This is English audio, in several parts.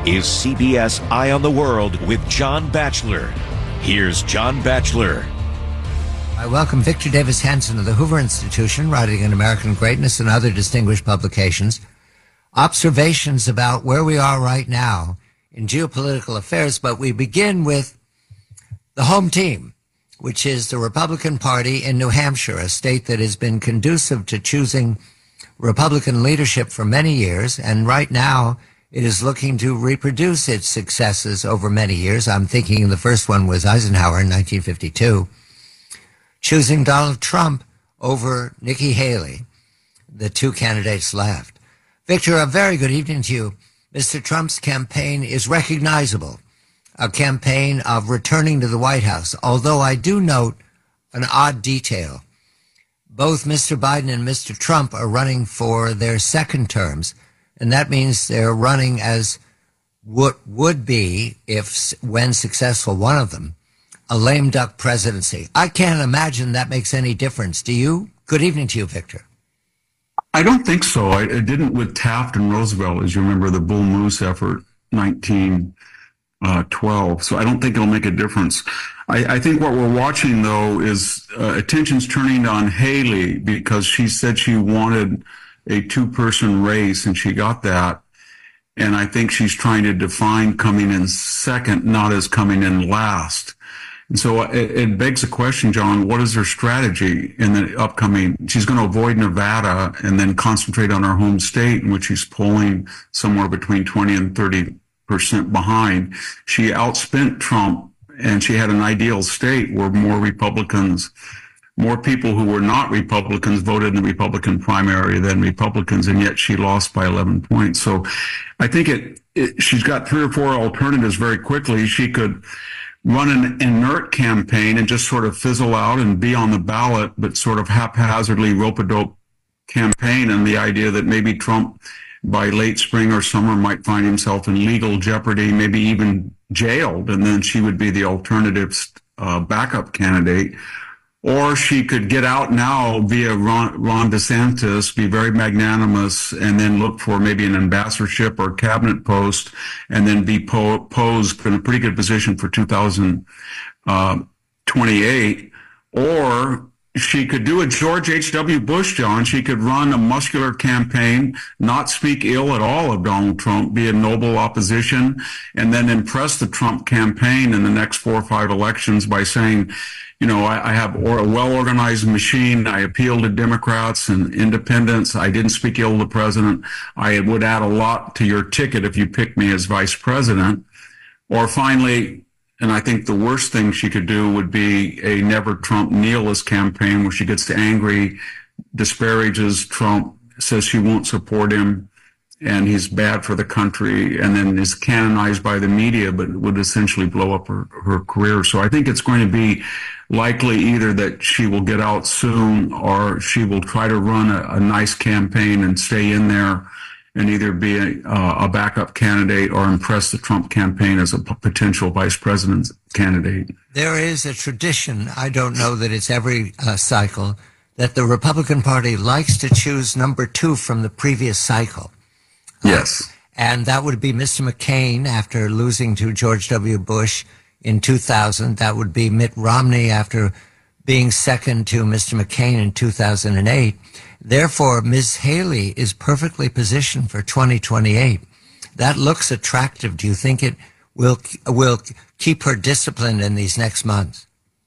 is CBS Eye on the World with John Batchelor. Here's John Batchelor. I welcome Victor Davis Hanson of the Hoover Institution, writing in American Greatness and other distinguished publications, observations about where we are right now in geopolitical affairs. But we begin with the home team, which is the Republican Party in New Hampshire, a state that has been conducive to choosing Republican leadership for many years. And right now, it is looking to reproduce its successes over many years. I'm thinking the first one was Eisenhower in 1952. Choosing Donald Trump over Nikki Haley, the two candidates left. Victor, a very good evening to you. Mr. Trump's campaign is recognizable, a campaign of returning to the White House, although I do note an odd detail. Both Mr. Biden and Mr. Trump are running for their second terms, and that means they're running as what would be, when successful, one of them, a lame duck presidency. I can't imagine that makes any difference. Do you? Good evening to you, Victor. I don't think so. It didn't with Taft and Roosevelt, as you remember, the Bull Moose effort, 1912. So I don't think it'll make a difference. I think what we're watching, though, is attention's turning on Haley because she said she wanted a two-person race, and she got that. And I think she's trying to define coming in second, not as coming in last. And so it begs the question, John, what is her strategy in the upcoming? She's going to avoid Nevada and then concentrate on her home state, in which she's polling somewhere between 20 and 30% behind. She outspent Trump, and she had an ideal state where more people who were not Republicans voted in the Republican primary than Republicans, and yet she lost by 11 points. So I think she's got three or four alternatives very quickly. She could run an inert campaign and just sort of fizzle out and be on the ballot, but sort of haphazardly rope-a-dope campaign, and the idea that maybe Trump by late spring or summer might find himself in legal jeopardy, maybe even jailed, and then she would be the alternative's backup candidate. Or she could get out now via Ron DeSantis, be very magnanimous, and then look for maybe an ambassadorship or cabinet post, and then be posed in a pretty good position for 2028. Or she could do a George H.W. Bush, John. She could run a muscular campaign, not speak ill at all of Donald Trump, be a noble opposition, and then impress the Trump campaign in the next 4 or 5 elections by saying, you know, I have a well-organized machine. I appeal to Democrats and independents. I didn't speak ill of the president. I would add a lot to your ticket if you picked me as vice president. Or finally, and I think the worst thing she could do would be a never Trump nihilist campaign where she gets angry, disparages Trump, says she won't support him, and he's bad for the country, and then is canonized by the media, but would essentially blow up her career. So I think it's going to be likely either that she will get out soon, or she will try to run a nice campaign and stay in there and either be a backup candidate or impress the Trump campaign as a potential vice president candidate. There is a tradition, I don't know that it's every cycle, that the Republican Party likes to choose number 2 from the previous cycle. Yes. And that would be Mr. McCain after losing to George W. Bush in 2000. That would be Mitt Romney after being second to Mr. McCain in 2008. Therefore, Ms. Haley is perfectly positioned for 2028. That looks attractive. Do you think it will keep her disciplined in these next months?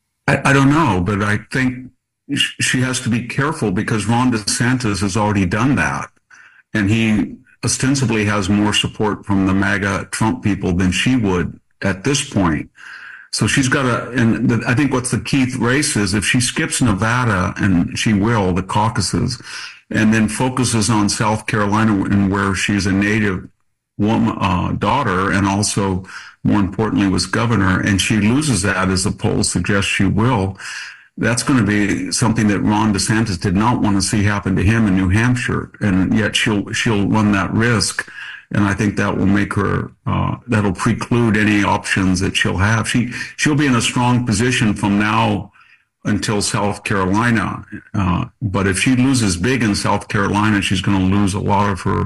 I don't know, but I think she has to be careful because Ron DeSantis has already done that. And he ostensibly has more support from the MAGA Trump people than she would at this point. So she's got and I think what's the key race is if she skips Nevada, and she will, the caucuses, and then focuses on South Carolina and where she's a native woman, daughter, and also more importantly was governor, and she loses that as the polls suggest she will, that's going to be something that Ron DeSantis did not want to see happen to him in New Hampshire, and yet she'll run that risk. And I think that will make her, that'll preclude any options that she'll have. She'll be in a strong position from now until South Carolina. But if she loses big in South Carolina, she's going to lose a lot of her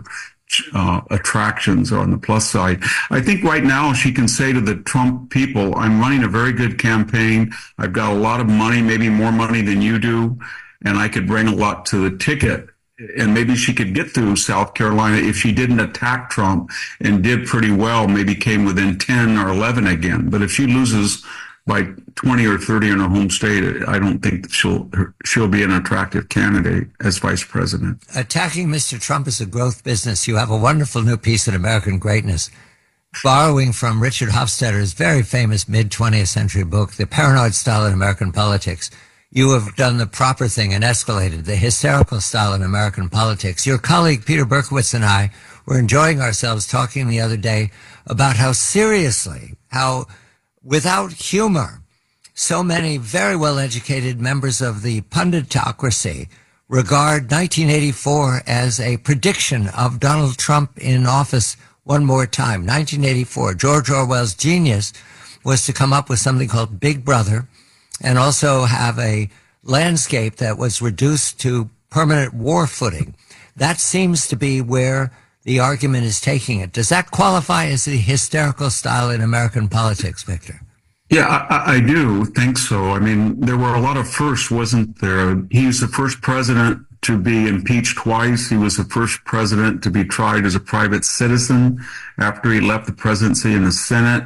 attractions on the plus side. I think right now she can say to the Trump people, I'm running a very good campaign. I've got a lot of money, maybe more money than you do, and I could bring a lot to the ticket. And maybe she could get through South Carolina if she didn't attack Trump and did pretty well, maybe came within 10 or 11 again. But if she loses by 20 or 30 in her home state, I don't think that she'll be an attractive candidate as vice president. Attacking Mr. Trump is a growth business. You have a wonderful new piece in American Greatness, borrowing from Richard Hofstadter's very famous mid-20th century book, The Paranoid Style in American Politics. You have done the proper thing and escalated the hysterical style in American politics. Your colleague Peter Berkowitz and I were enjoying ourselves talking the other day about how seriously, how without humor, so many very well-educated members of the punditocracy regard 1984 as a prediction of Donald Trump in office one more time. 1984, George Orwell's genius was to come up with something called Big Brother and also have a landscape that was reduced to permanent war footing. That seems to be where the argument is taking it. Does that qualify as the hysterical style in American politics, Victor? Yeah, I do think so. I mean, there were a lot of firsts, wasn't there? He was the first president to be impeached twice. He was the first president to be tried as a private citizen after he left the presidency and the Senate.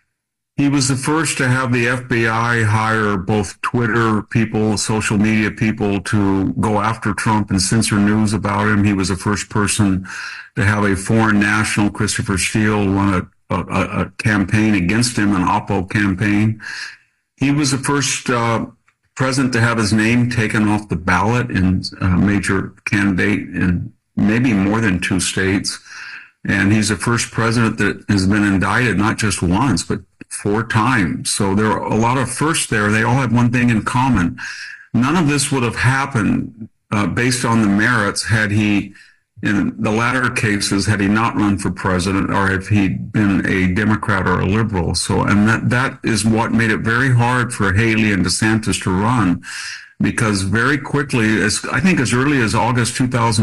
He was the first to have the FBI hire both Twitter people, social media people to go after Trump and censor news about him. He was the first person to have a foreign national, Christopher Steele, run a campaign against him, an Oppo campaign. He was the first president to have his name taken off the ballot in a major candidate in maybe more than 2 states. And he's the first president that has been indicted not just once, but 4 times. So there are a lot of firsts there. They all have one thing in common. None of this would have happened based on the merits had he, in the latter cases, had he not run for president or if he'd been a Democrat or a liberal. So, and that is what made it very hard for Haley and DeSantis to run, because very quickly, I think as early as August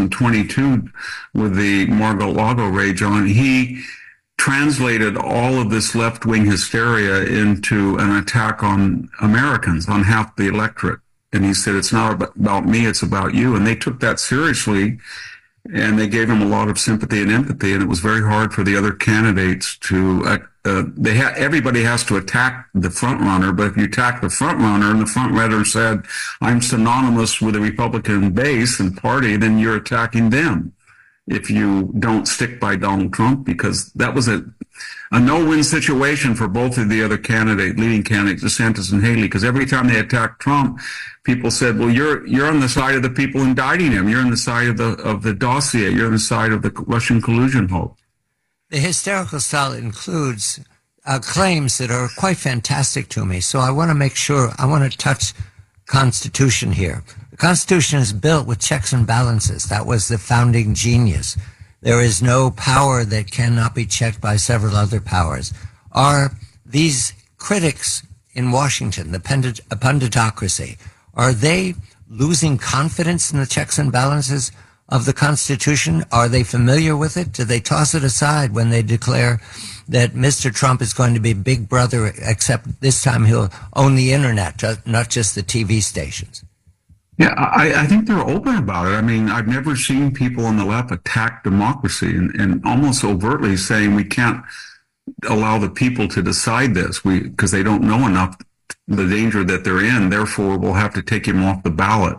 2022, with the Mar-a-Lago rage on, he translated all of this left-wing hysteria into an attack on Americans, on half the electorate. And he said, it's not about me, it's about you. And they took that seriously, and they gave him a lot of sympathy and empathy. And it was very hard for the other candidates to, everybody has to attack the front runner, but if you attack the front runner and the front runner said, I'm synonymous with the Republican base and party, then you're attacking them if you don't stick by Donald Trump, because that was a no-win situation for both of the other leading candidates, DeSantis and Haley, because every time they attacked Trump, people said, well, you're on the side of the people indicting him. You're on the side of the dossier. You're on the side of the Russian collusion hoax. The hysterical style includes claims that are quite fantastic to me. So I want to make sure, I want to touch Constitution here. The Constitution is built with checks and balances. That was the founding genius. There is no power that cannot be checked by several other powers. Are these critics in Washington, the punditocracy, are they losing confidence in the checks and balances of the Constitution? Are they familiar with it? Do they toss it aside when they declare that Mr. Trump is going to be Big Brother, except this time he'll own the internet, not just the TV stations? Yeah, I think they're open about it. I mean, I've never seen people on the left attack democracy and almost overtly saying we can't allow the people to decide this because they don't know enough the danger that they're in. Therefore, we'll have to take him off the ballot.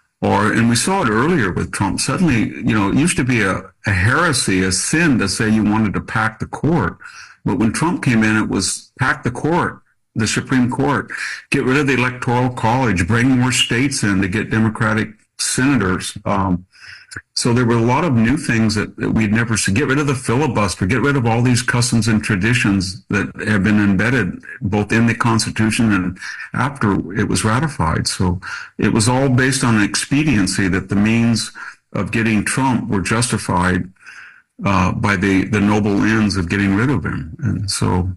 And we saw it earlier with Trump. Suddenly, it used to be a heresy, a sin to say you wanted to pack the court. But when Trump came in, it was pack the court, the Supreme Court, get rid of the Electoral College, bring more states in to get Democratic senators. So there were a lot of new things that we'd never seen. Get rid of the filibuster, get rid of all these customs and traditions that have been embedded both in the Constitution and after it was ratified. So it was all based on expediency that the means of getting Trump were justified by the noble ends of getting rid of him. And so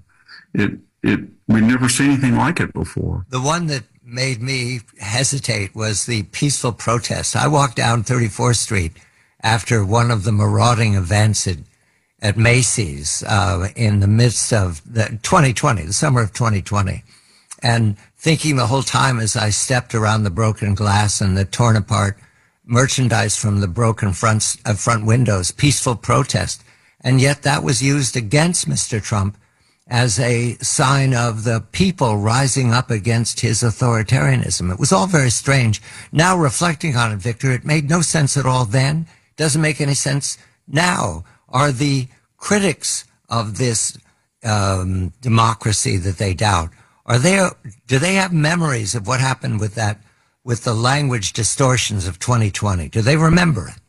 we'd never seen anything like it before. The one that made me hesitate was the peaceful protest. I walked down 34th Street after one of the marauding events at Macy's in the midst of the summer of 2020. And thinking the whole time as I stepped around the broken glass and the torn apart merchandise from the broken front windows, peaceful protest. And yet that was used against Mr. Trump as a sign of the people rising up against his authoritarianism. It was all very strange. Now reflecting on it, Victor, it made no sense at all then. Doesn't make any sense now. Are the critics of this democracy that they doubt, do they have memories of what happened with the language distortions of 2020? Do they remember it?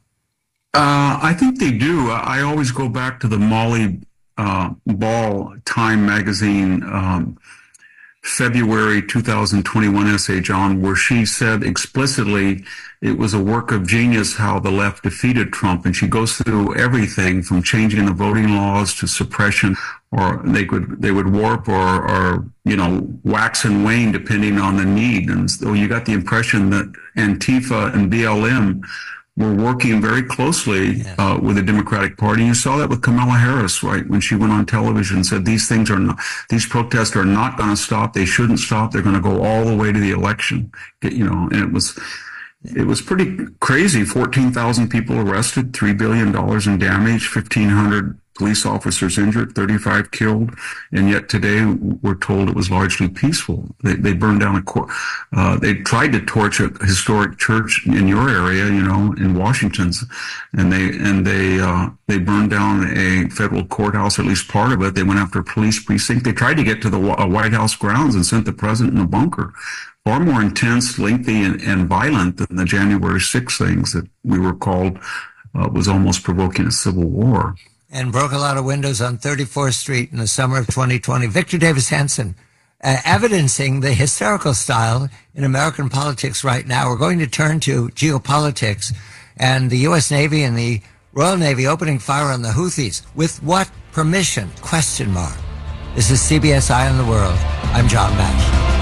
I think they do. I always go back to the Molly Ball Time magazine February 2021 essay, John, where she said explicitly it was a work of genius how the left defeated Trump. And she goes through everything from changing the voting laws to suppression, or they would warp or wax and wane depending on the need. And so you got the impression that Antifa and BLM were working very closely with the Democratic Party. You saw that with Kamala Harris, right, when she went on television and said these protests are not going to stop. They shouldn't stop. They're going to go all the way to the election. And it was pretty crazy. 14,000 people arrested, $3 billion in damage, 1,500 police officers injured, 35 killed, and yet today we're told it was largely peaceful. They burned down they tried to torch a historic church in your area, in Washington's, and they burned down a federal courthouse, at least part of it. They went after a police precinct. They tried to get to the White House grounds and sent the president in a bunker. Far more intense, lengthy, and violent than the January 6th things that we were called was almost provoking a civil war. And broke a lot of windows on 34th Street in the summer of 2020. Victor Davis Hanson, evidencing the hysterical style in American politics right now. We're going to turn to geopolitics and the U.S. Navy and the Royal Navy opening fire on the Houthis. With what permission? ? This is CBS Eye on the World. I'm John Batchelor.